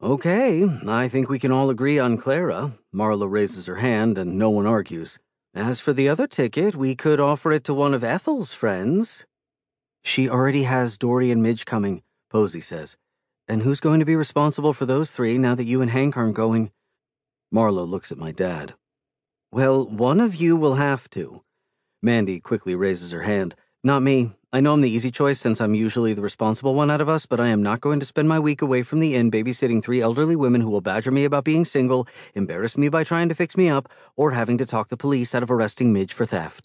Okay, I think we can all agree on Clara. Marla raises her hand and no one argues. As for the other ticket, we could offer it to one of Ethel's friends. She already has Dory and Midge coming, Posey says. And who's going to be responsible for those three now that you and Hank aren't going? Marla looks at my dad. Well, one of you will have to. Mandy quickly raises her hand. Not me. I know I'm the easy choice since I'm usually the responsible one out of us, but I am not going to spend my week away from the inn babysitting 3 elderly women who will badger me about being single, embarrass me by trying to fix me up, or having to talk the police out of arresting Midge for theft.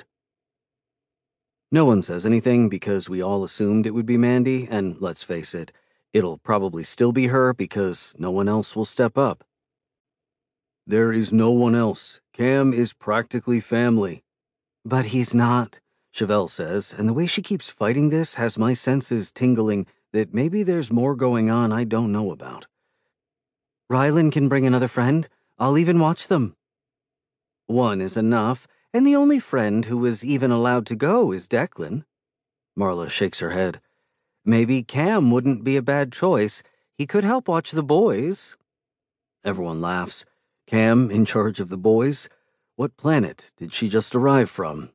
No one says anything because we all assumed it would be Mandy, and let's face it, it'll probably still be her because no one else will step up. There is no one else. Cam is practically family. But he's not, Chevelle says, and the way she keeps fighting this has my senses tingling that maybe there's more going on I don't know about. Rylan can bring another friend. I'll even watch them. One is enough, and the only friend who is even allowed to go is Declan. Marla shakes her head. Maybe Cam wouldn't be a bad choice. He could help watch the boys. Everyone laughs. Cam in charge of the boys? What planet did she just arrive from?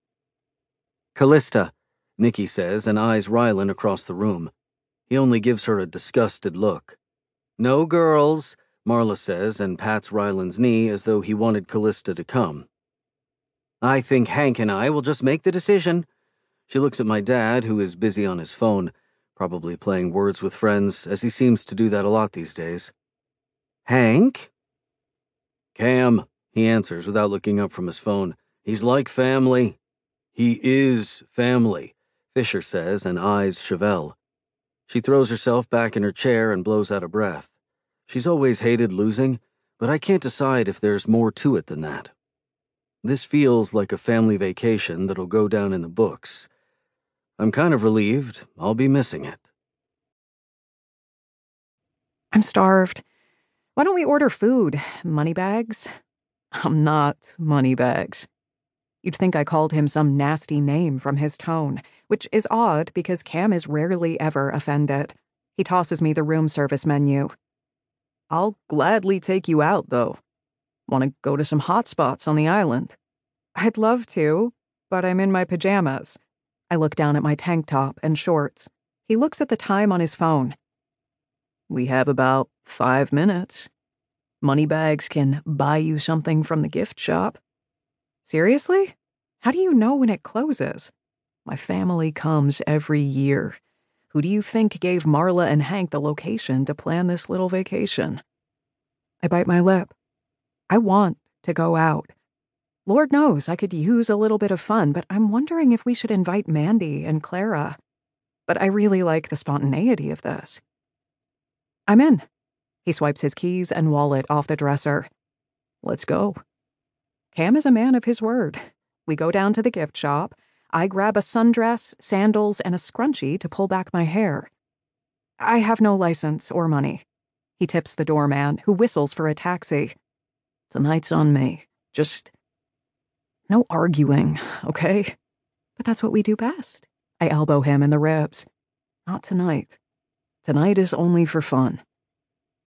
Callista, Nikki says and eyes Rylan across the room. He only gives her a disgusted look. No girls, Marla says and pats Rylan's knee as though he wanted Callista to come. I think Hank and I will just make the decision. She looks at my dad, who is busy on his phone, probably playing Words with Friends, as he seems to do that a lot these days. Hank? Cam, he answers without looking up from his phone. He's like family. He is family, Fisher says and eyes Chevelle. She throws herself back in her chair and blows out a breath. She's always hated losing, but I can't decide if there's more to it than that. This feels like a family vacation that'll go down in the books. I'm kind of relieved. I'll be missing it. I'm starved. Why don't we order food? Moneybags? I'm not Moneybags. You'd think I called him some nasty name from his tone, which is odd because Cam is rarely ever offended. He tosses me the room service menu. I'll gladly take you out, though. Want to go to some hot spots on the island? I'd love to, but I'm in my pajamas. I look down at my tank top and shorts. He looks at the time on his phone. We have about 5 minutes. Moneybags can buy you something from the gift shop. Seriously? How do you know when it closes? My family comes every year. Who do you think gave Marla and Hank the location to plan this little vacation? I bite my lip. I want to go out. Lord knows I could use a little bit of fun, but I'm wondering if we should invite Mandy and Clara. But I really like the spontaneity of this. I'm in. He swipes his keys and wallet off the dresser. Let's go. Cam is a man of his word. We go down to the gift shop. I grab a sundress, sandals, and a scrunchie to pull back my hair. I have no license or money. He tips the doorman, who whistles for a taxi. Tonight's on me. Just no arguing, okay? But that's what we do best. I elbow him in the ribs. Not tonight. Tonight is only for fun.